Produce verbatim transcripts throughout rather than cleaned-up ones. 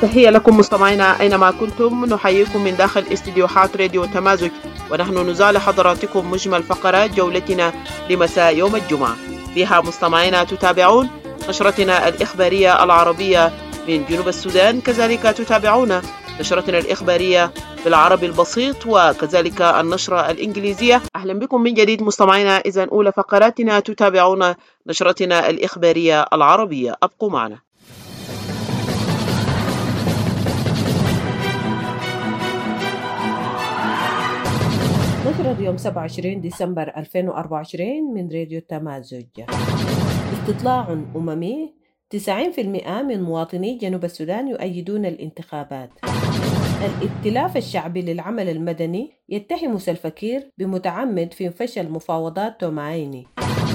تحية لكم مستمعينا أينما كنتم، نحييكم من داخل استديوهات راديو تمازج، ونحن نزال حضراتكم مجمل فقرات جولتنا لمساء يوم الجمعة. فيها مستمعينا تتابعون نشرتنا الإخبارية العربية من جنوب السودان، كذلك تتابعون نشرتنا الإخبارية بالعربي البسيط وكذلك النشرة الإنجليزية. أهلا بكم من جديد مستمعينا. إذن أولى فقراتنا تتابعون نشرتنا الإخبارية العربية، أبقوا معنا. نشرة يوم سبعة وعشرين ديسمبر ألفين وأربعة وعشرين من راديو تمازج. استطلاع أممي، تسعين بالمئة من مواطني جنوب السودان يؤيدون الانتخابات. الائتلاف الشعبي للعمل المدني يتهم سلفا-كير بمتعمد في فشل مفاوضات تومايني.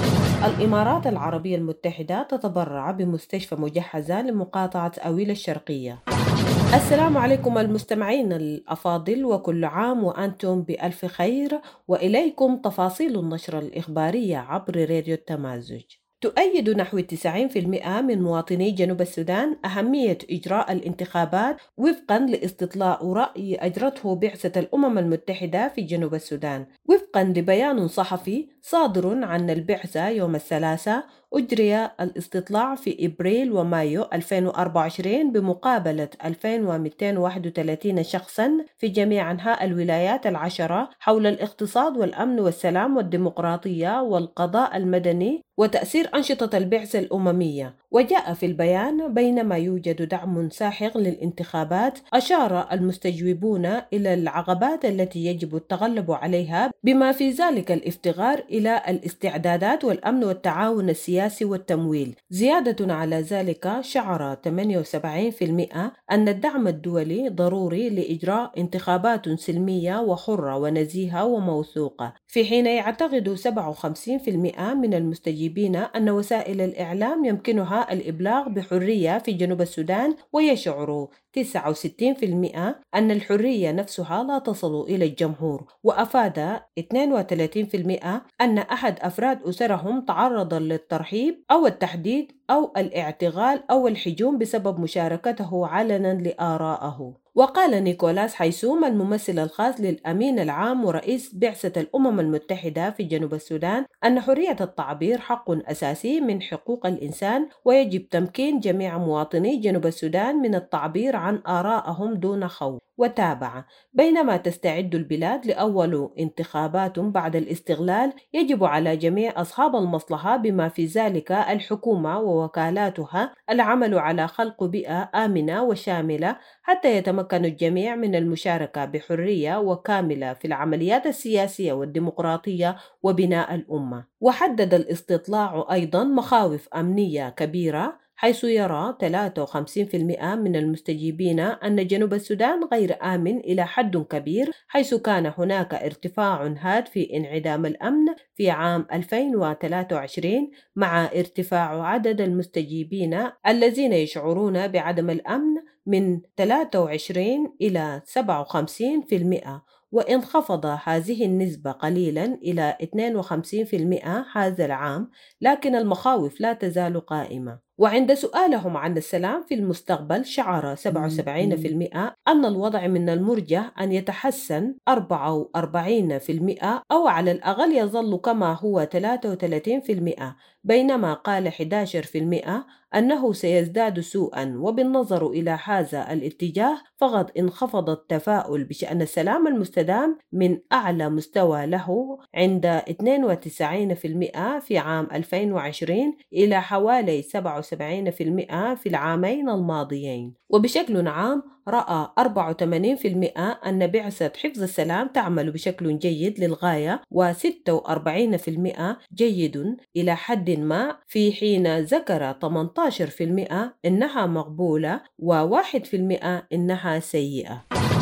الإمارات العربية المتحدة تتبرع بمستشفى مجهزة لمقاطعة أويل الشرقية. السلام عليكم المستمعين الأفاضل، وكل عام وأنتم بألف خير، وإليكم تفاصيل النشرة الإخبارية عبر راديو التمازج. تؤيد نحو تسعين بالمئة من مواطني جنوب السودان أهمية إجراء الانتخابات وفقاً لاستطلاع رأي أجرته بعثة الأمم المتحدة في جنوب السودان. وفقاً لبيان صحفي صادر عن البعثة يوم الثلاثاء، أجري الاستطلاع في إبريل ومايو ألفين وأربعة وعشرين بمقابلة ألفين ومئتين وواحد وثلاثين شخصاً في جميع أنحاء الولايات العشرة حول الاقتصاد والأمن والسلام والديمقراطية والقضاء المدني وتأثير أنشطة البعثة الأممية. وجاء في البيان: بينما يوجد دعم ساحق للانتخابات، أشار المستجوبون إلى العقبات التي يجب التغلب عليها، بما في ذلك الافتقار إلى الاستعدادات والأمن والتعاون السياسي والتمويل. زيادة على ذلك، شعر ثمانية وسبعين بالمئة أن الدعم الدولي ضروري لإجراء انتخابات سلمية وحرة ونزيهة وموثوقة، في حين يعتقد سبعة وخمسين بالمئة من المستجيبين أن وسائل الإعلام يمكنها الإبلاغ بحرية في جنوب السودان، ويشعر تسعة وستين بالمئة أن الحرية نفسها لا تصل إلى الجمهور. وأفاد اثنين وثلاثين بالمئة أن أحد أفراد أسرهم تعرض للترحيب أو التحديد أو الاعتقال أو الحجوم بسبب مشاركته علنا لآرائه. وقال نيكولاس حيسوم الممثل الخاص للأمين العام ورئيس بعثة الأمم المتحدة في جنوب السودان أن حرية التعبير حق أساسي من حقوق الإنسان، ويجب تمكين جميع مواطني جنوب السودان من التعبير عن آرائهم دون خوف. وتابع: بينما تستعد البلاد لأول انتخابات بعد الاستقلال، يجب على جميع أصحاب المصلحة بما في ذلك الحكومة ووكالاتها العمل على خلق بيئة آمنة وشاملة حتى يتمكن الجميع من المشاركة بحرية وكاملة في العمليات السياسية والديمقراطية وبناء الأمة. وحدد الاستطلاع أيضا مخاوف أمنية كبيرة، حيث يرى ثلاثة وخمسين بالمئة من المستجيبين أن جنوب السودان غير آمن إلى حد كبير، حيث كان هناك ارتفاع هاد في انعدام الأمن في عام ألفين وثلاثة وعشرين، مع ارتفاع عدد المستجيبين الذين يشعرون بعدم الأمن من ثلاثة وعشرين إلى سبعة وخمسين بالمئة، وانخفض هذه النسبة قليلا إلى اثنين وخمسين بالمئة هذا العام، لكن المخاوف لا تزال قائمة. وعند سؤالهم عن السلام في المستقبل، شعر سبعة وسبعين بالمئة أن الوضع من المرجح أن يتحسن أربعة وأربعين بالمئة أو على الأقل يظل كما هو ثلاثة وثلاثين بالمئة، بينما قال أحد عشر بالمئة أنه سيزداد سوءا. وبالنظر إلى هذا الاتجاه، فقد انخفض التفاؤل بشأن السلام المستدام من أعلى مستوى له عند اثنين وتسعين بالمئة في عام ألفين وعشرين إلى حوالي سبعة وسبعين بالمئة في العامين الماضيين. وبشكل عام، رأى أربعة وثمانين بالمئة أن بعثة حفظ السلام تعمل بشكل جيد للغاية، وستة وأربعين بالمئة جيد إلى حد ما، في حين ذكر ثمانية عشر بالمئة إنها مقبولة وواحد بالمئة إنها سيئة.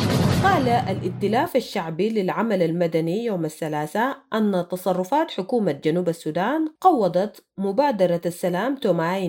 قال الائتلاف الشعبي للعمل المدني يوم الثلاثاء أن تصرفات حكومة جنوب السودان قوضت مبادرة السلام تومايني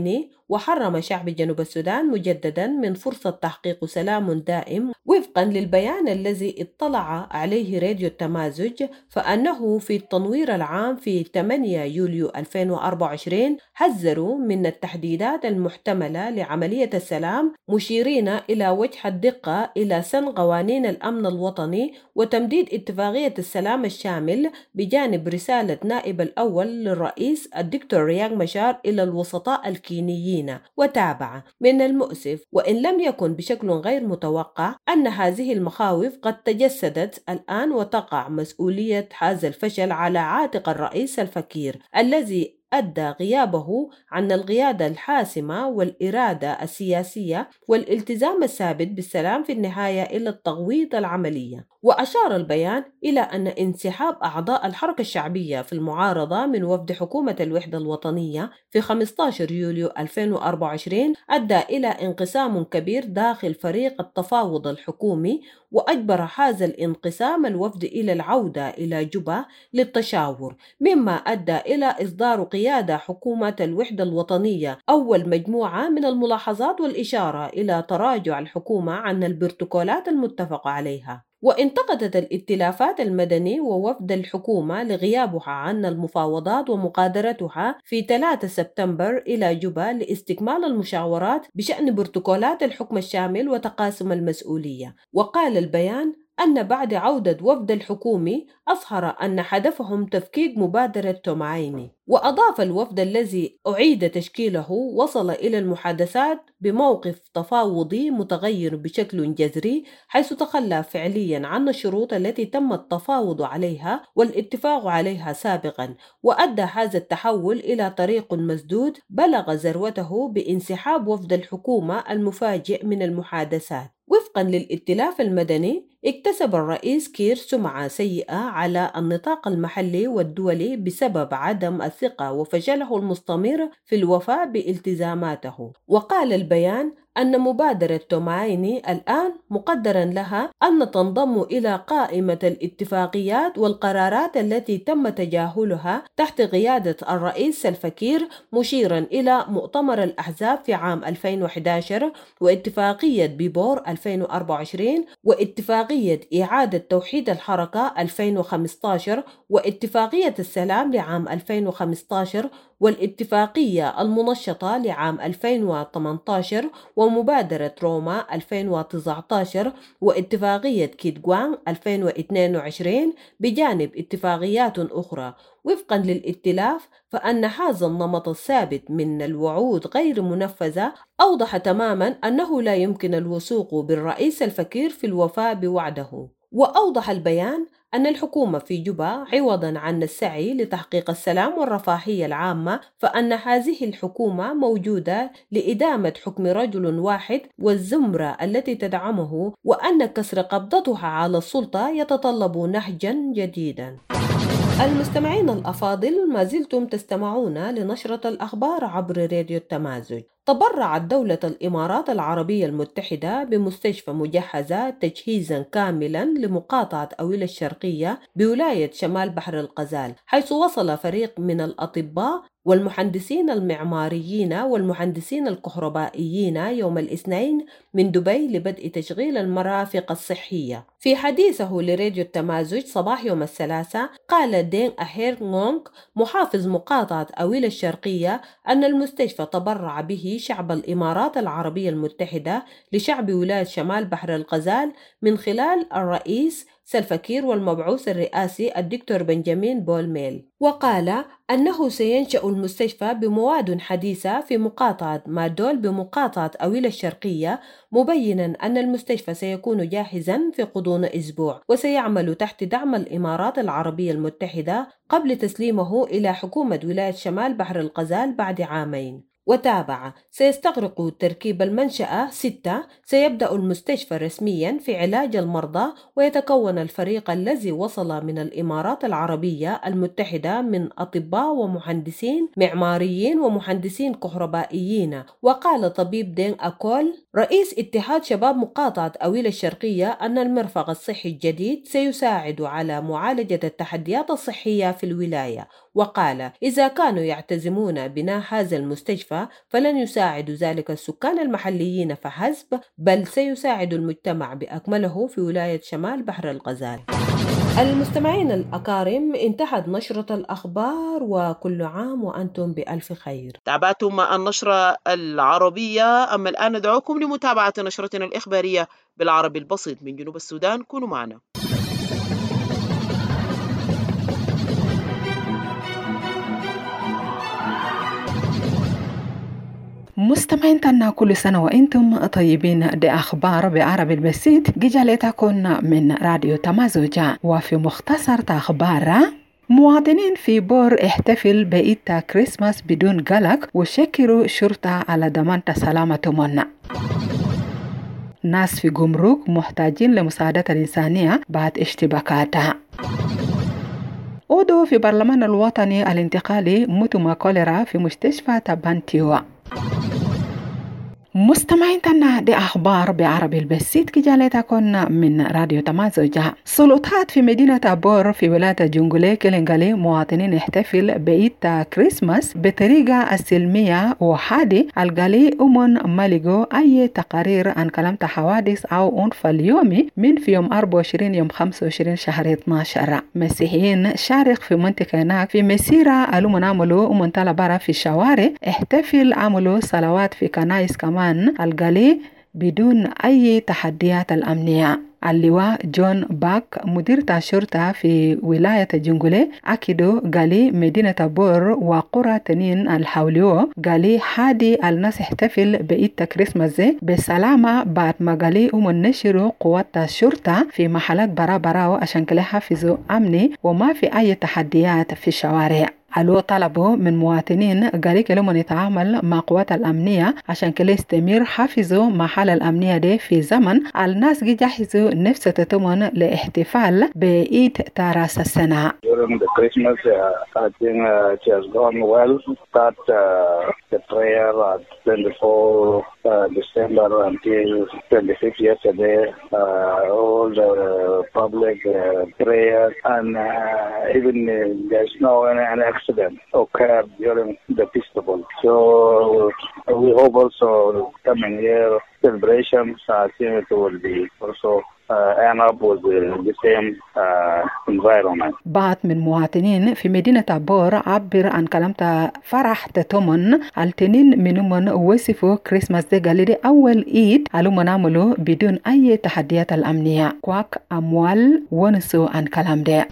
وحرم شعب جنوب السودان مجددا من فرصة تحقيق سلام دائم. وفقا للبيان الذي اطلع عليه راديو التمازج، فأنه في التنوير العام في ثمانية يوليو ألفين وأربعة وعشرين حذروا من التحديدات المحتملة لعملية السلام، مشيرين إلى وجه الدقة إلى سن قوانين الأمن الوطني وتمديد اتفاقية السلام الشامل، بجانب رسالة نائب الأول للرئيس الدكتور رياض مشار إلى الوسطاء الكينيين. وتابع: من المؤسف وإن لم يكن بشكل غير متوقع أن هذه المخاوف قد تجسدت الآن، وتقع مسؤولية هذا الفشل على عاتق الرئيس الفكير الذي أدى غيابه عن القيادة الحاسمة والإرادة السياسية والالتزام الثابت بالسلام في النهاية إلى التغويض العملية. وأشار البيان إلى أن انسحاب أعضاء الحركة الشعبية في المعارضة من وفد حكومة الوحدة الوطنية في خمسة عشر يوليو ألفين وأربعة وعشرين أدى إلى انقسام كبير داخل فريق التفاوض الحكومي، وأجبر هذا الانقسام الوفد إلى العودة إلى جوبا للتشاور، مما أدى إلى إصدار قيادة حكومة الوحدة الوطنية أول مجموعة من الملاحظات والإشارة إلى تراجع الحكومة عن البروتوكولات المتفق عليها. وانتقدت الائتلافات المدني ووفد الحكومة لغيابها عن المفاوضات ومغادرتها في ثلاثة سبتمبر إلى جوبا لاستكمال المشاورات بشأن بروتوكولات الحكم الشامل وتقاسم المسؤولية. وقال البيان أن بعد عودة وفد الحكومي أظهر أن هدفهم تفكيك مبادرة تومايني. وأضاف: الوفد الذي أعيد تشكيله وصل إلى المحادثات بموقف تفاوضي متغير بشكل جذري، حيث تخلى فعليا عن الشروط التي تم التفاوض عليها والاتفاق عليها سابقا، وأدى هذا التحول إلى طريق مسدود بلغ ذروته بانسحاب وفد الحكومة المفاجئ من المحادثات. وفقا للائتلاف المدني، اكتسب الرئيس كير سمعة سيئة على النطاق المحلي والدولي بسبب عدم الثقة وفشله المستمر في الوفاء بالتزاماته. وقال البيان أن مبادرة تومايني الآن مقدرا لها أن تنضم إلى قائمة الاتفاقيات والقرارات التي تم تجاهلها تحت قيادة الرئيس الفكير، مشيرا إلى مؤتمر الأحزاب في عام ألفين وأحد عشر واتفاقية بيبور ألفين وأربعة وعشرين واتفاقية إعادة توحيد الحركة ألفين وخمسة عشر واتفاقية السلام لعام ألفين وخمسة عشر والاتفاقية المنشطة لعام ألفين وثمانية عشر ومبادرة روما ألفين وتسعة عشر واتفاقية كيتغوان ألفين واثنين وعشرين بجانب اتفاقيات أخرى. وفقا للائتلاف، فأن هذا النمط الثابت من الوعود غير منفذة أوضح تماما أنه لا يمكن الوثوق بالرئيس الفكير في الوفاء بوعده. وأوضح البيان أن الحكومة في جوبا عوضا عن السعي لتحقيق السلام والرفاهية العامة، فأن هذه الحكومة موجودة لإدامة حكم رجل واحد والزمرة التي تدعمه، وأن كسر قبضتها على السلطة يتطلب نهجا جديدا. المستمعين الأفاضل، ما زلتم تستمعون لنشرة الأخبار عبر راديو التمازج. تبرعت دولة الإمارات العربية المتحدة بمستشفى مجهزة تجهيزا كاملا لمقاطعة أويل الشرقية بولاية شمال بحر الغزال، حيث وصل فريق من الأطباء والمهندسين المعماريين والمهندسين الكهربائيين يوم الاثنين من دبي لبدء تشغيل المرافق الصحية. في حديثه لراديو التمازج صباح يوم الثلاثاء، قال دين أهير نونغ محافظ مقاطعة أويل الشرقية أن المستشفى تبرع به شعب الإمارات العربية المتحدة لشعب ولاية شمال بحر الغزال من خلال الرئيس سلفكير والمبعوث الرئاسي الدكتور بنجامين بول ميل. وقال أنه سينشأ المستشفى بمواد حديثة في مقاطعة مادول بمقاطعة أويل الشرقية، مبينا أن المستشفى سيكون جاهزا في غضون أسبوع، وسيعمل تحت دعم الإمارات العربية المتحدة قبل تسليمه إلى حكومة ولاية شمال بحر الغزال بعد عامين. وتابع: سيستغرق تركيب المنشأة ستة. سيبدأ المستشفى رسميا في علاج المرضى، ويتكون الفريق الذي وصل من الإمارات العربية المتحدة من أطباء ومهندسين معماريين ومهندسين كهربائيين. وقال طبيب دين أكول رئيس اتحاد شباب مقاطعة أويل الشرقية أن المرفق الصحي الجديد سيساعد على معالجة التحديات الصحية في الولاية، وقال: إذا كانوا يعتزمون بناء هذا المستشفى فلن يساعد ذلك السكان المحليين فحسب، بل سيساعد المجتمع بأكمله في ولاية شمال بحر الغزال. المستمعين الأكارم، انتهت نشرة الأخبار، وكل عام وأنتم بألف خير. تابعتم النشرة العربية، أما الآن ندعوكم لمتابعة نشرتنا الإخبارية بالعربي البسيط من جنوب السودان. كونوا معنا. مستمعين تنا كل سنة وإنتم طيبين. دي أخبار بعربي البسيط جعلتكم من راديو تمازوجة. وفي مختصر أخبار: مواطنين في بور احتفل بعيد كريسماس بدون قلق وشكروا شرطة على ضمان سلامتهم. ناس في جمرك محتاجين لمساعدة الإنسانية بعد اشتباكاتها. عضو في برلمان الوطني الانتقالي متم كوليرا في مستشفى تبانتيو. مستمعين تنا دي أخبار بعربي البسيط كجالتكن من راديو تمازوجة. سلطات في مدينة بور في ولاية جنجولي كلنجالي مواطنين احتفل بعيد كريسماس بطريقة السلمية وحادي القالي أمون ماليغو أي تقارير عن كلام حوادث أو أنف اليومي من في يوم أربعة وعشرين يوم خمسة وعشرين شهر اثناشر. مسيحيين شارك في منطقة هناك في مسيرة ألومن عملوا أمون طلبارة في الشوارع، احتفل عملوا صلوات في كنائس كمان القالي بدون أي تحديات الأمنية. اللواء جون باك مدير الشرطة في ولاية جنجولي أكدوا قالي مدينة بور وقرى تنين الحوليو قالي حادي الناس احتفل بعيد كريسماس بسلامة بعد ما قالي أمن نشروا قوات الشرطة في محلات برا برا عشان كده حافظوا أمني وما في أي تحديات في الشوارع. قالوا طلبوا من مواطنين قالي كلهم يتعامل مع قوات الأمنية عشان كده يستمر حافظوا محل الأمنية دي في زمن الناس جهزوا نفس تتمون لاحتفال بعيد تراس السنة. During the Christmas, uh, I think uh, it has gone well. Start uh, the prayer at twenty-fourth uh, December until twenty-fifth yesterday. Uh, all the public uh, prayer and uh, even uh, there's no any, any accident occurred during the festival. So we hope also coming year celebrations, I think it will be also uh, end up with the, the same uh, environment. بعض من مواطنين في مدينة بور عبر عن كلمة فرح تتمن التنين منهم وصفوا كريسماس دي قال دي أول إيد علوم نعملوا بدون أي تحديات الأمنية كواك أموال ونسوا عن كلام ده.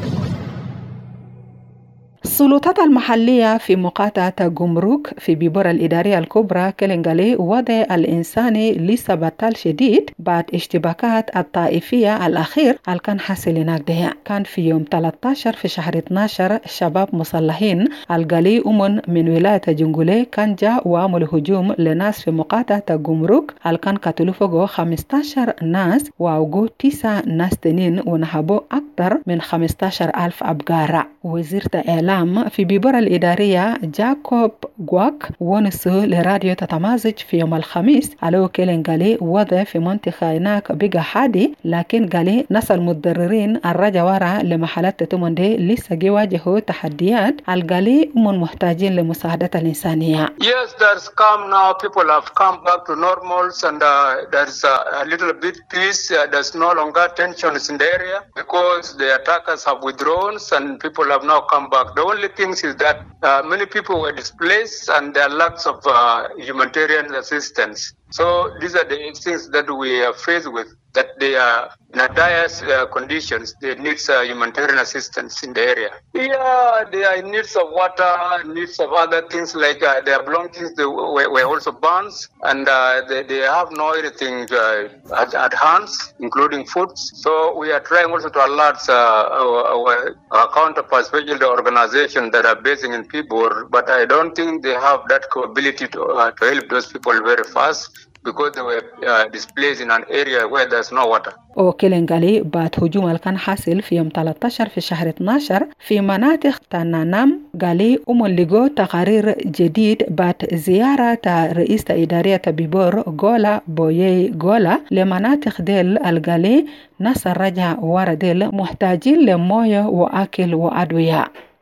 السلطات المحلية في مقاطعة جمرك في بيبور الإدارية الكبرى كلنجالي وضع الإنساني لسه بطال شديد بعد اشتباكات الطائفية الأخير اللي كان حاصل هناك ده. كان في يوم ثلاثة عشر في شهر اثناشر شباب مسلحين القالي أمن من ولاية جنجولي كان جاء وعملوا هجوم لناس في مقاطعة جمرك اللي كان قتلوا فوق خمسة عشر ناس ووقعوا تسع ناس تانيين ونهبوا أكثر من خمسة عشر ألف أبقار. وزير إعلام في بيبور الإدارية جاكوب غواك ونسو لراديو تتمازج في يوم الخميس على كيلين قالي وضع في منطقة هناك بقى حادي، لكن قالي ناس المتضررين الرجع ورا لمحلات تتمن دي لسه يواجهوا تحديات القالي من محتاجين لمساعدة الإنسانية. Yes, there's calm now. People have come back to normals and uh, there's a, a little bit peace. Uh, there's no longer tensions in the area because the attackers have withdrawn and people have now come back. The only thing is that uh, many people were displaced and there are lacks of uh, humanitarian assistance. So these are the things that we are faced with, that they are in a dire uh, conditions. They need uh, humanitarian assistance in the area. Yeah, they are in needs of water, needs of other things like uh, their belongings they were, were also burned and uh, they, they have no anything uh, at, at hand, including food. So we are trying also to alert uh, our, our, our counterparts, especially the organizations that are based in Pibor, but I don't think they have that capability to, uh, to help those people very fast, because they were uh, displaced in an area where there's no water. وكيلين قالي بعد هجوم اللي كان حاصل في يوم ثلاثة عشر في شهر اثناشر في مناطق تنانام قالي أم لقوا تقارير جديد بعد زيارة رئيس إدارية بيبور غولا بويي غولا لمناطق ديل القالي ناس الرجع ورا ديل محتاجين لمويه وأكل وأدوية.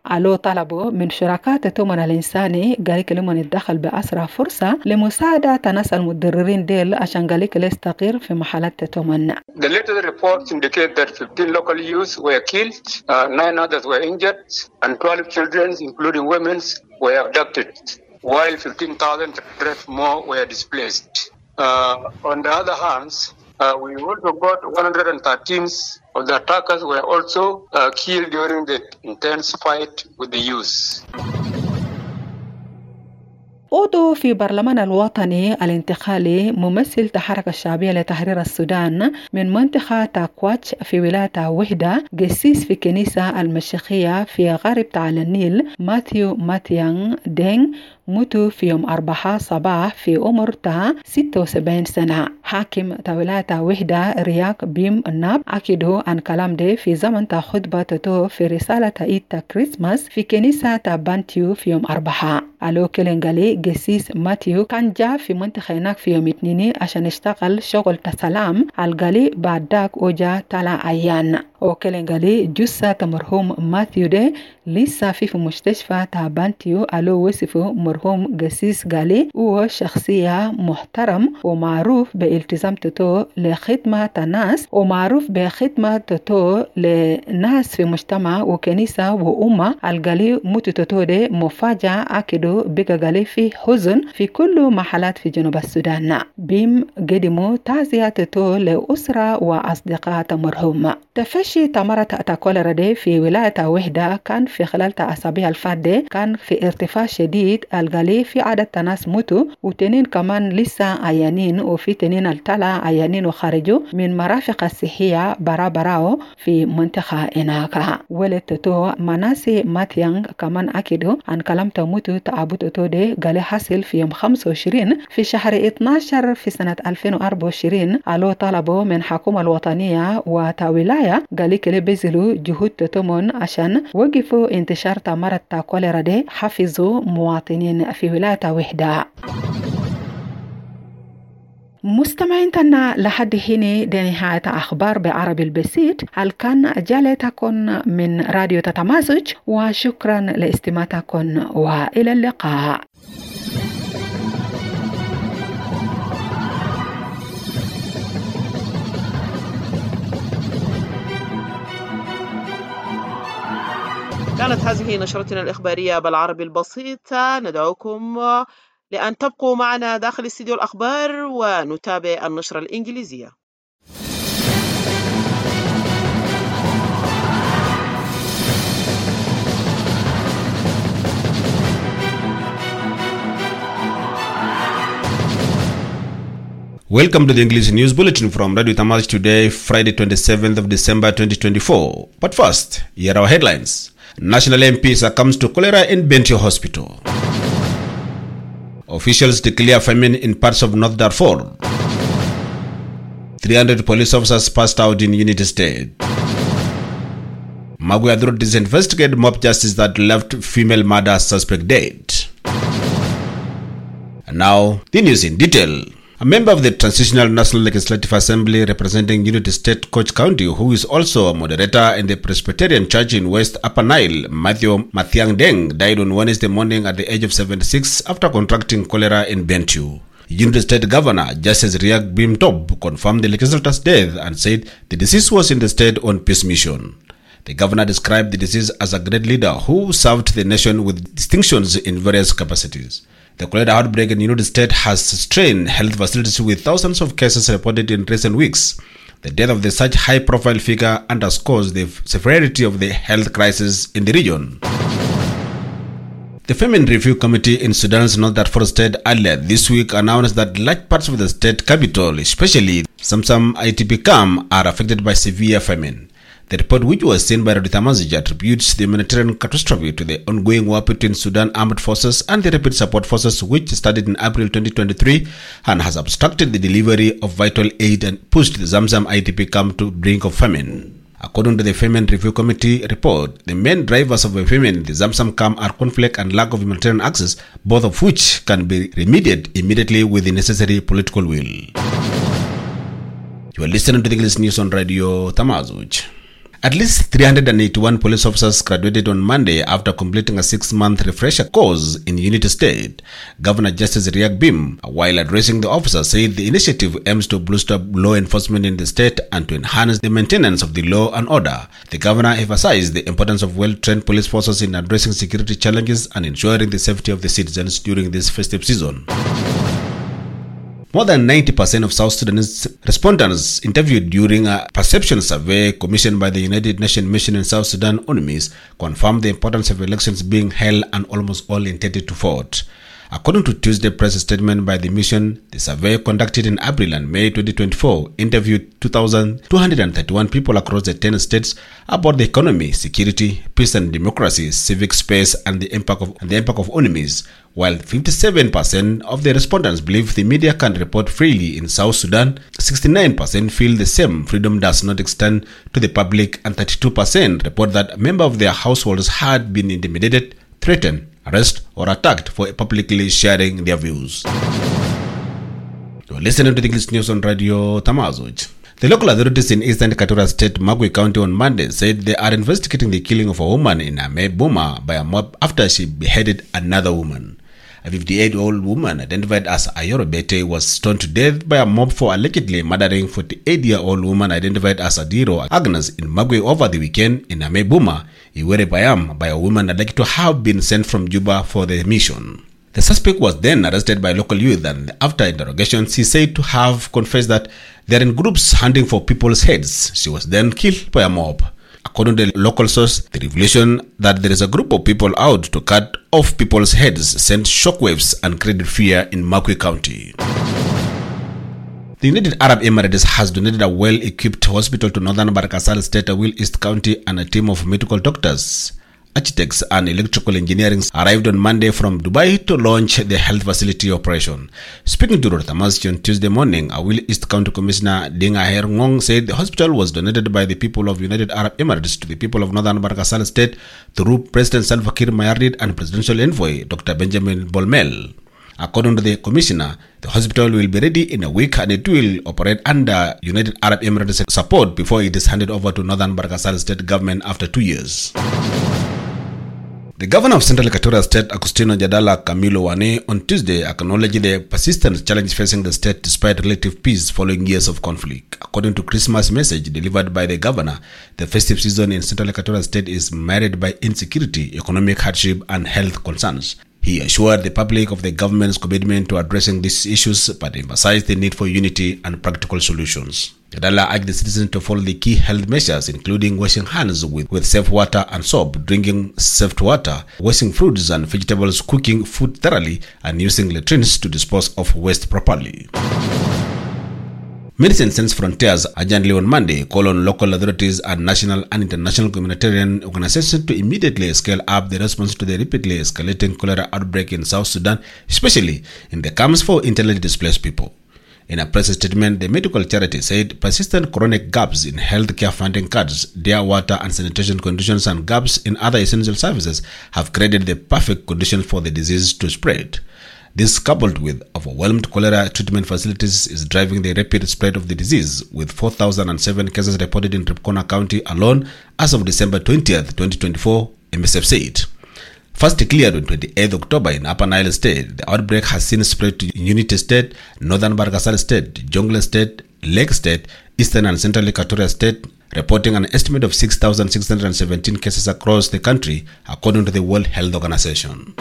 ألو طلبوا من شركاء التضامن الإنساني قال لهم الدخل بأسرع فرصة لمساعدة الناس المتضررين ديل عشان قال يستقر في محلات التضامن. The latest reports indicate that fifteen local youths were killed, uh, nine others were injured, and twelve children, including women, were abducted, while fifteen thousand more were displaced. Uh, on the other hand, uh, we also got one hundred thirteen of the attackers were also uh, killed during the intense fight with the youth. عضو في برلمان الوطني الانتقالي ممثل الحركة الشعبية لتحرير السودان من منطقة تاكواتش في ولاية وحدة قسيس في كنيسة المشيخية في غرب تعالى النيل ماثيو ماتيان دينغ موتوا في يوم أربعاء صباح في عمر تا ستة وسبعين سنة. حاكم ولاية وحدة رياك بيم ناب أكدوا عن كلام ده في زمن تا خطبة تتو في رسالة عيد تا كريسماس في كنيسة تا بانتيو في يوم أربعاء. ألو كيلنغالي قسيس ماتيو كان جاء في منطقة هناك في يوم اثنين عشان يشتغل شغل تسلام الغالي بعد داك أوجا تلا أيان. وكيلنغالي جثة مرحوم ماتيو ده لسه في في مستشفى تا بانتيو. ألو وصفه مرحوم قسيس غالي هو شخصية محترم ومعروف بالتزام تتو لخدمة الناس ومعروف بخدمة تتو لناس في مجتمع وكنيسة وأمة. الغالي موت تتو ده مفاجأة أكدو بقى غالي في حزن في كل محلات في جنوب السودان. بيم قدموا تعزية تتو لأسرة وأصدقاء مرحوم. تفشي تمرة تاكوليرا دي في ولاية وحدة كان في خلال أسابيع الفاتدة كان في ارتفاع شديد الغالي في عدد الناس موتوا وتنين كمان لسه عيانين وفي تنين التلا عيانين وخرجوا من مرافق الصحية برا براو في منطقة هناك. ولتتو مناسي ماتيانغ كمان أكدوا عن كلام تموتوا تعبو تتو دي غالي حصل في يوم خمسة وعشرين في شهر اثناشر في سنة ألفين وأربعة وعشرين. ألو طلبوا من حكومة الوطنية وتاولاية غالي كلي بذلوا جهود تتمون عشان وقفوا انتشار تمرة تاكوليرا دي حفظوا مواطنين في ولاية وحدة. مستمعين تنا لحد هنا دي نهاية أخبار بعربي البسيط. هل كان جالتكم من راديو تتمازج وشكرا لاستماعتكم وإلى اللقاء. كانت هذه نشرتنا الإخبارية بالعربي البسيط. ندعوكم لأن تبقوا معنا داخل استديو الأخبار ونتابع النشرة الإنجليزية. Welcome to the English News Bulletin from Radio Tamaz today, Friday twenty-seventh of December twenty twenty-four. But first, here are our headlines. National M P succumbs to cholera in Bentiu Hospital. Officials declare famine in parts of North Darfur. three hundred police officers passed out in Unity State. Magui authorities investigate mob justice that left female murder suspect dead. And now, the news in detail. A member of the Transitional National Legislative Assembly representing Unity State, Koch County, who is also a moderator in the Presbyterian Church in West Upper Nile, Matthew Mathiang Deng, died on Wednesday morning at the age of seventy-six after contracting cholera in Bentiu. Unity State Governor Justice Riek Bim Tob confirmed the legislator's death and said the deceased was in the state on peace mission. The governor described the deceased as a great leader who served the nation with distinctions in various capacities. The cholera outbreak in Unity State has strained health facilities with thousands of cases reported in recent weeks. The death of the such high-profile figure underscores the severity of the health crisis in the region. The Famine Review Committee in Sudan's North Darfur State earlier this week announced that large parts of the state capital, especially Samsam I T P camp, are affected by severe famine. The report, which was seen by Radio Tamazij, attributes the humanitarian catastrophe to the ongoing war between Sudan Armed Forces and the Rapid Support Forces, which started in April twenty twenty-three and has obstructed the delivery of vital aid and pushed the Zamzam I T P camp to the brink of famine. According to the Famine Review Committee report, the main drivers of the famine in the Zamzam camp are conflict and lack of humanitarian access, both of which can be remedied immediately with the necessary political will. You are listening to the English News on Radio Tamazij. At least three hundred eighty-one police officers graduated on Monday after completing a six-month refresher course in Unity State. Governor Justice Riek Bim, while addressing the officers, said the initiative aims to boost up law enforcement in the state and to enhance the maintenance of the law and order. The governor emphasized the importance of well-trained police forces in addressing security challenges and ensuring the safety of the citizens during this festive season. More than ninety percent of South Sudanese respondents interviewed during a perception survey commissioned by the United Nations Mission in South Sudan, UNMISS, confirmed the importance of elections being held and almost all intended to vote. According to Tuesday press statement by the mission, the survey conducted in April and May twenty twenty-four interviewed two thousand two hundred thirty-one people across the ten states about the economy, security, peace and democracy, civic space and the impact of, and the impact of UNMISS, while fifty-seven percent of the respondents believe the media can report freely in South Sudan, sixty-nine percent feel the same freedom does not extend to the public, and thirty-two percent report that members of their households had been intimidated, threatened, arrested or attacked for publicly sharing their views. You're listening to the English News on Radio Tamazuj. The local authorities in Eastern Equatoria State, Magui County, on Monday said they are investigating the killing of a woman in Ame Buma by a mob after she beheaded another woman. A fifty-eight-year-old woman identified as Ayoro Bete was stoned to death by a mob for allegedly murdering forty-eight-year-old woman identified as Adiro Agnes in Magui over the weekend in Ame Buma, Iwere Bayam, by a woman alleged to have been sent from Juba for the mission. The suspect was then arrested by local youth, and after interrogations, he said to have confessed that they are in groups hunting for people's heads. She was then killed by a mob. According to the local source, the revelation that there is a group of people out to cut off people's heads sent shockwaves and created fear in Magui County. The United Arab Emirates has donated a well-equipped hospital to northern Barakasal State, Awil East County, and a team of medical doctors, architects and electrical engineering arrived on Monday from Dubai to launch the health facility operation. Speaking to Rotamaz on Tuesday morning, Awil East County Commissioner Ding Aher Ngong said the hospital was donated by the people of United Arab Emirates to the people of northern Barakasal State through President Salva Kiir Mayardit and Presidential Envoy Doctor Benjamin Bolmel. According to the commissioner, the hospital will be ready in a week and it will operate under United Arab Emirates support before it is handed over to northern Barakasal State government after two years. The governor of Central Equatoria State, Agustino Jadala Camilo Wane, on Tuesday acknowledged the persistent challenge facing the state despite relative peace following years of conflict. According to Christmas message delivered by the governor, the festive season in Central Equatoria State is marred by insecurity, economic hardship, and health concerns. He assured the public of the government's commitment to addressing these issues, but emphasized the need for unity and practical solutions. Jadala urged the citizens to follow the key health measures, including washing hands with, with safe water and soap, drinking safe water, washing fruits and vegetables, cooking food thoroughly, and using latrines to dispose of waste properly. Medicines Sans Frontiers urgently on Monday call on local authorities and national and international humanitarian organizations to immediately scale up the response to the rapidly escalating cholera outbreak in South Sudan, especially in the camps for internally displaced people. In a press statement, the medical charity said persistent chronic gaps in healthcare funding cuts, their water and sanitation conditions, and gaps in other essential services have created the perfect conditions for the disease to spread. This, coupled with overwhelmed cholera treatment facilities, is driving the rapid spread of the disease, with four thousand seven cases reported in Turkana County alone as of December twentieth, twenty twenty-four, M S F said. First declared on twenty-eighth October in Upper Nile State, the outbreak has since spread to Unity State, Northern Barakasal State, Jonglei State, Lake State, Eastern and Central Equatoria State, reporting an estimate of six thousand six hundred seventeen cases across the country, according to the World Health Organization.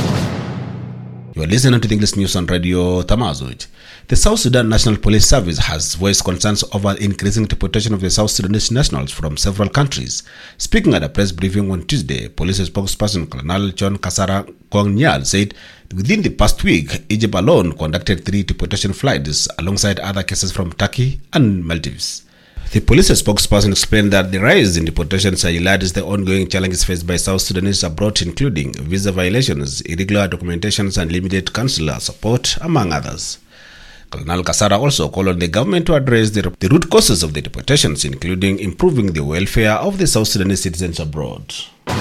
You are listening to the English News on Radio Tamazuj. The South Sudan National Police Service has voiced concerns over increasing deportation of the South Sudanese nationals from several countries. Speaking at a press briefing on Tuesday, police spokesperson Colonel John Kasara Kwang-Nyal said within the past week, Egypt alone conducted three deportation flights alongside other cases from Turkey and Maldives. The police spokesperson explained that the rise in deportations highlights the ongoing challenges faced by South Sudanese abroad, including visa violations, irregular documentations, and limited consular support, among others. Colonel Kasara also called on the government to address the, the root causes of the deportations, including improving the welfare of the South Sudanese citizens abroad.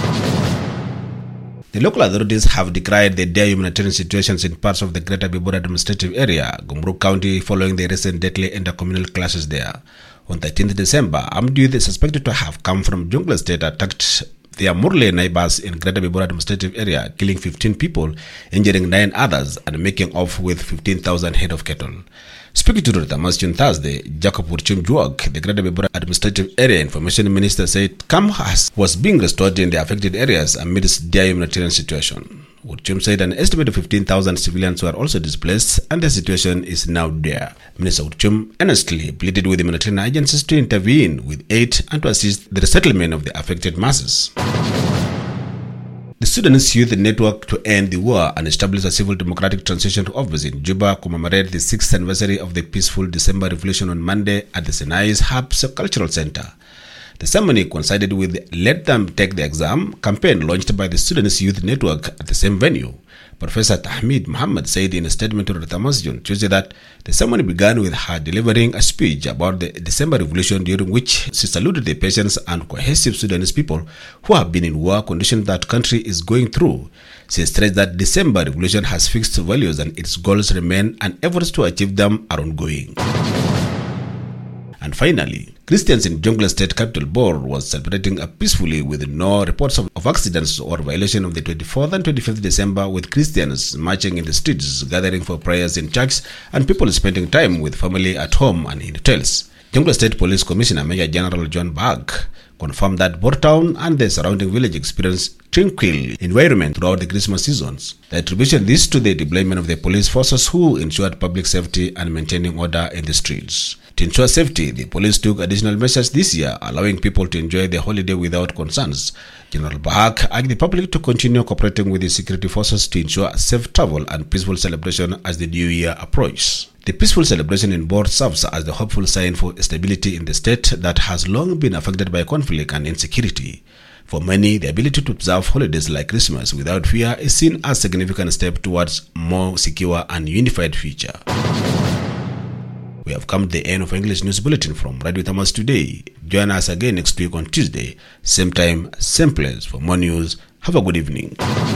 The local authorities have decried the dire humanitarian situations in parts of the Greater Bibora administrative area, Gumruk County, following the recent deadly intercommunal clashes there. On thirteenth December, armed youth suspected to have come from Jonglei State attacked their Murle neighbors in Greater Bibura administrative area, killing fifteen people, injuring nine others, and making off with fifteen thousand head of cattle. Speaking to the Tamas on Thursday, Jacob Wurchum Juok, the Greater Bibura Administrative Area Information Minister, said camp was being restored in the affected areas amidst their humanitarian situation. Wurchum said an estimated fifteen thousand civilians were also displaced and the situation is now there. Minister Wurchum earnestly pleaded with the humanitarian agencies to intervene with aid and to assist the resettlement of the affected masses. The Sudanese Youth Network to End the War and Establish a Civil Democratic Transition to Office in Juba commemorated the sixth anniversary of the peaceful December Revolution on Monday at the Sinai's Hubs Cultural Center. The ceremony coincided with the Let Them Take the Exam campaign launched by the Sudanese Youth Network at the same venue. Professor Tahmid Muhammad said in a statement to Rata Masjid on Tuesday that the ceremony began with her delivering a speech about the December Revolution, during which she saluted the patience and cohesive Sudanese people who have been in war conditions that country is going through. She stressed that December Revolution has fixed values and its goals remain, and efforts to achieve them are ongoing. And finally, Christians in Jonglei State Capital Bor was celebrating peacefully with no reports of, of accidents or violation of the twenty-fourth and twenty-fifth December, with Christians marching in the streets, gathering for prayers in church, and people spending time with family at home and in hotels. Jonglei State Police Commissioner Major General John Bag confirmed that Bor Town and the surrounding village experienced tranquil environment throughout the Christmas seasons. The attribution this to the deployment of the police forces who ensured public safety and maintaining order in the streets. To ensure safety, the police took additional measures this year, allowing people to enjoy the holiday without concerns. General Bahak urged the public to continue cooperating with the security forces to ensure safe travel and peaceful celebration as the new year approaches. The peaceful celebration in Bor serves as the hopeful sign for stability in the state that has long been affected by conflict and insecurity. For many, the ability to observe holidays like Christmas without fear is seen as a significant step towards a more secure and unified future. We have come to the end of English News Bulletin from Radio Tamas today. Join us again next week on Tuesday, same time, same place for more news. Have a good evening.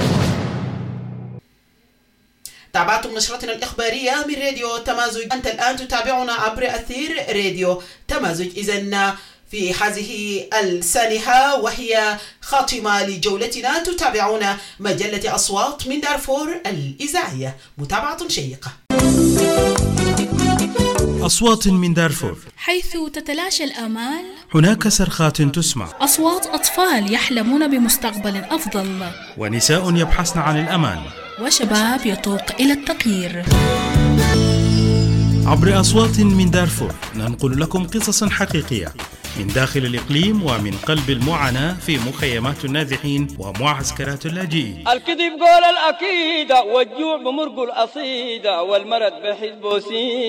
تابعتم نشرتنا الإخبارية من راديو تمازج. أنت الآن تتابعنا عبر أثير راديو تمازج. إذن في هذه السانحة وهي خاتمة لجولتنا تتابعون مجلة أصوات من دارفور الإذاعية. متابعة شيقة. أصوات من دارفور، حيث تتلاشى الآمال هناك صرخات تسمع، أصوات أطفال يحلمون بمستقبل أفضل، ونساء يبحثن عن الأمان، وشباب يتوق إلى التغيير. عبر أصوات من دارفور ننقل لكم قصصا حقيقية من داخل الإقليم ومن قلب المعاناة في مخيمات النازحين ومعسكرات اللاجئين. الكذب قول الأكيدة والجوع بمرق الأصيدة والمرض بحزب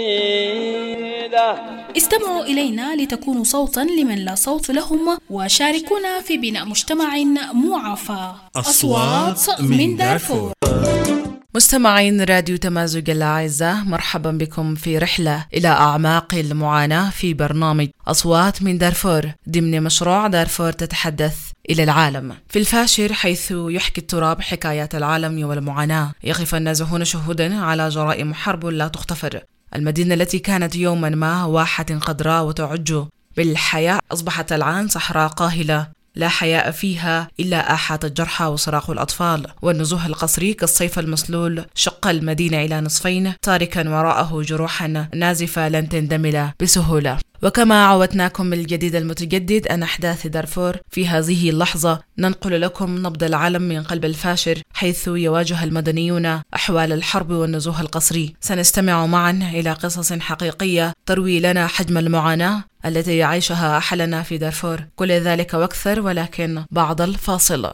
سيدة. استمعوا إلينا لتكونوا صوتا لمن لا صوت لهم، وشاركونا في بناء مجتمع معافى. أصوات من دارفور. مستمعين راديو تمازج الأعزاء، مرحبا بكم في رحلة إلى أعماق المعاناة في برنامج أصوات من دارفور ضمن مشروع دارفور تتحدث إلى العالم. في الفاشر، حيث يحكي التراب حكايات العالم والمعاناة، يقف النازحون شهودا على جرائم حرب لا تغتفر. المدينة التي كانت يوما ما واحة خضراء وتعج بالحياة أصبحت الآن صحراء قاهلة لا حياء فيها إلا آحات الجرحى وصراخ الأطفال، والنزوح القسري كالصيف المسلول شق المدينة إلى نصفين، تاركا وراءه جروحا نازفة لن تندمل بسهولة. وكما عودناكم بالجديد المتجدد عن أحداث دارفور، في هذه اللحظة ننقل لكم نبض العالم من قلب الفاشر، حيث يواجه المدنيون أحوال الحرب والنزوح القسري. سنستمع معا إلى قصص حقيقية تروي لنا حجم المعاناة التي يعيشها أحلنا في دارفور. كل ذلك وأكثر، ولكن بعد الفاصل.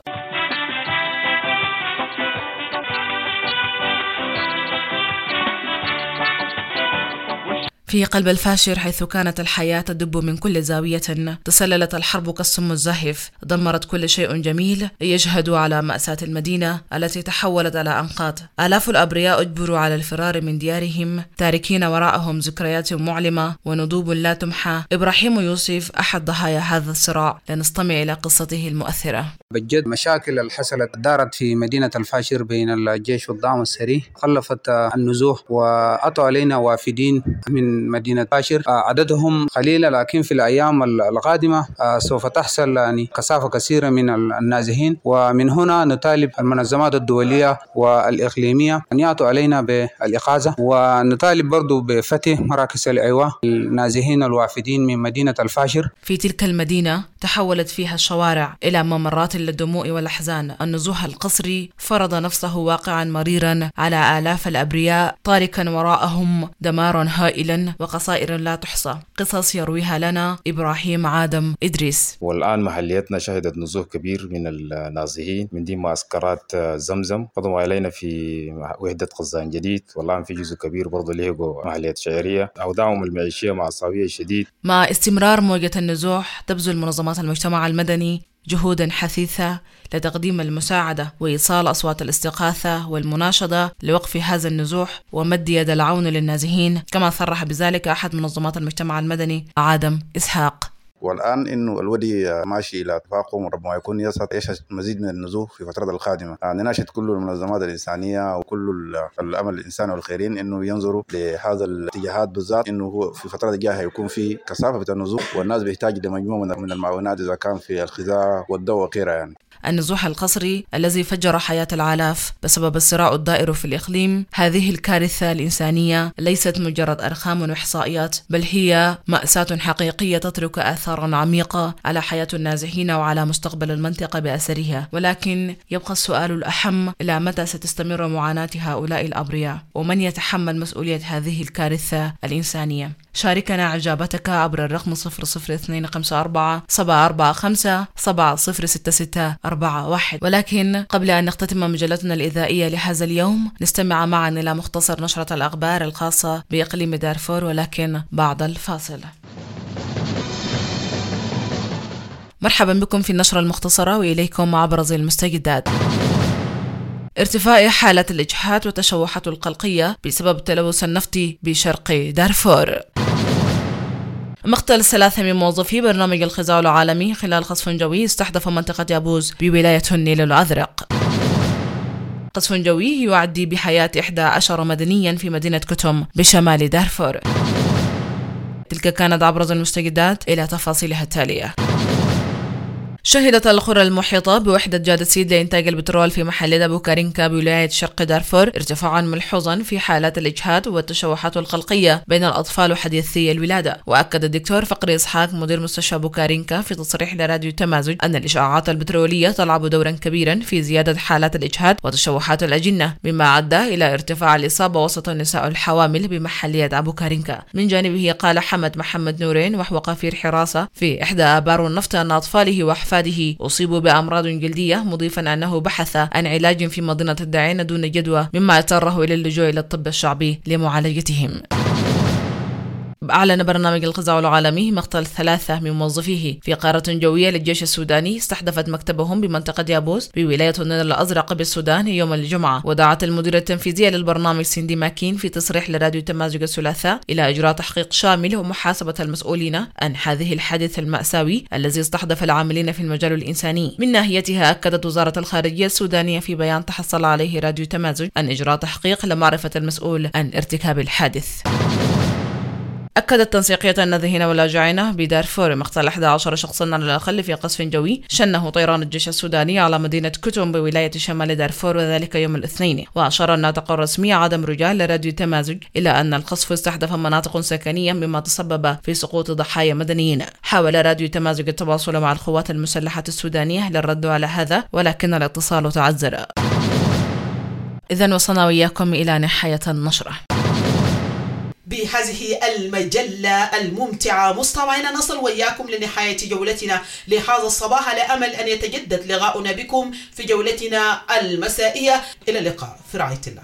في قلب الفاشر، حيث كانت الحياة تدب من كل زاوية، تسللت الحرب كالسم الزاهف، دمرت كل شيء جميل، يجهد على مأساة المدينة التي تحولت على أنقاض. آلاف الأبرياء أجبروا على الفرار من ديارهم، تاركين وراءهم ذكريات معلمة ونضوب لا تمحى. إبراهيم يوسف أحد ضحايا هذا الصراع، لنستمع إلى قصته المؤثرة. بجد مشاكل اللي حصلت دارت في مدينة الفاشر بين الجيش والدعم السري خلفت النزوح، وأتوا علينا وافدين من مدينة فاشر عددهم قليلة، لكن في الأيام القادمة سوف تحصل يعني كثافة كثيرة من النازحين. ومن هنا نطالب المنظمات الدولية والإقليمية أن يأتوا علينا بالإغاثة، ونطالب برضو بفتح مراكز الإيواء النازحين الوافدين من مدينة الفاشر. في تلك المدينة تحولت فيها الشوارع إلى ممرات للدموع والأحزان. النزوح القسري فرض نفسه واقعا مريرا على آلاف الأبرياء، تاركا وراءهم دمارا هائلا وخسائر لا تحصى. قصص يرويها لنا إبراهيم عادم إدريس. والآن محليتنا شهدت نزوح كبير من النازحين من دي معسكرات زمزم، قدموا علينا في وحدة قزان جديد، والآن في جزء كبير برضه لهجوا محلية شعرية. أوضاعهم المعيشية معصبية شديد. مع استمرار موجة النزوح تبذل منظمات المجتمع المدني جهودا حثيثة لتقديم المساعدة وإيصال أصوات الاستغاثة والمناشدة لوقف هذا النزوح ومد يد العون للنازحين، كما صرح بذلك أحد منظمات المجتمع المدني عادم إسحاق. والآن إنه الودي ماشي إلى تفاقم، وربما يكون يشهد مزيد من النزوح في الفترة القادمة. نناشد كل المنظمات الإنسانية وكل الأمل الإنساني والخيرين إنه ينظروا لهذا الاتجاهات بالذات، إنه هو في الفترة الجاية يكون في كثافة في النزوح، والناس بيحتاج لمجموعة من المعونات إذا كان في الغذاء والدواء وغيرها. يعني النزوح القسري الذي فجر حياة الآلاف بسبب الصراع الدائر في الإقليم، هذه الكارثة الإنسانية ليست مجرد أرقام وإحصائيات، بل هي مأساة حقيقية تترك آثارا عميقة على حياة النازحين وعلى مستقبل المنطقة بأثرها. ولكن يبقى السؤال الأهم: إلى متى ستستمر معاناة هؤلاء الأبرياء؟ ومن يتحمل مسؤولية هذه الكارثة الإنسانية؟ شاركنا إجابتك عبر الرقم صفر صفر اثنين خمسة أربعة سبعة أربعة خمسة سبعة صفر ستة ستة أربعة واحد. ولكن قبل أن نختتم مجلتنا الإذاعية لهذا اليوم، نستمع معا إلى مختصر نشرة الأخبار الخاصة بإقليم دارفور، ولكن بعد الفاصل. مرحبا بكم في النشرة المختصرة، وإليكم أبرز المستجدات. ارتفاع حالة الإجحاف وتشوهات القلقية بسبب التلوث النفطي بشرق دارفور. مقتل ثلاثة من موظفي برنامج الغذاء العالمي خلال قصف جوي استهدف منطقة يابوز بولاية النيل الأزرق. قصف جوي يعدي بحياة إحدى عشر مدنيا في مدينة كتم بشمال دارفور. تلك كانت أبرز المستجدات، إلى تفاصيلها التالية. شهدت القرى المحيطة بوحدة جادسيد لإنتاج البترول في محلية بوكارينكا بولاية شرق دارفور ارتفاعا ملحوظا في حالات الإجهاد والتشوهات القلقية بين الأطفال حديثي الولادة. وأكد الدكتور فقري إسحاق مدير مستشفى بوكارينكا في تصريح لراديو تمازج أن الإشعاعات البترولية تلعب دورا كبيرا في زيادة حالات الإجهاد وتشوهات الأجنة، مما أدى إلى ارتفاع الإصابة وسط النساء الحوامل بمحلية بوكارينكا. من جانبه قال حمد محمد نورين وهو قفير حراسة في إحدى آبار النفط أن أطفاله وأحفاده أصيبوا بأمراض جلدية، مضيفا أنه بحث عن علاج في مدينة الدعين دون جدوى، مما اضطره إلى اللجوء إلى الطب الشعبي لمعالجتهم. أعلن برنامج الغذاء العالمي مقتل ثلاثة من موظفيه في قارة جوية للجيش السوداني استحدثت مكتبهم بمنطقة يابوز بولاية النيل الأزرق بالسودان يوم الجمعة. ودعت المديرة التنفيذية للبرنامج سيندي ماكين في تصريح لراديو تمازج الثلاثاء إلى إجراء تحقيق شامل ومحاسبة المسؤولين عن هذه الحادث المأساوي الذي استحدث العاملين في المجال الإنساني. من ناحيتها أكدت وزارة الخارجية السودانية في بيان تحصل عليه راديو تمازج عن إجراء تحقيق لمعرفة المسؤول عن ارتكاب الحادث. أكدت تنسيقية النازحين واللاجئين بدارفور مقتل أحد عشر شخصا على الأقل في قصف جوي شنه طيران الجيش السوداني على مدينة كتم بولاية شمال دارفور، وذلك يوم الاثنين. وأشار الناطق الرسمي عدم رجال لراديو تمازج إلى أن القصف استهدف مناطق سكنية مما تسبب في سقوط ضحايا مدنيين. حاول راديو تمازج التواصل مع القوات المسلحة السودانية للرد على هذا، ولكن الاتصال تعذر. إذن وصلنا وإياكم إلى نهاية النشرة. بهذه المجلة الممتعة مستمعينا نصل وإياكم لنهاية جولتنا لهذا الصباح، على أمل أن يتجدد لقاؤنا بكم في جولتنا المسائية. إلى اللقاء في رعاية الله.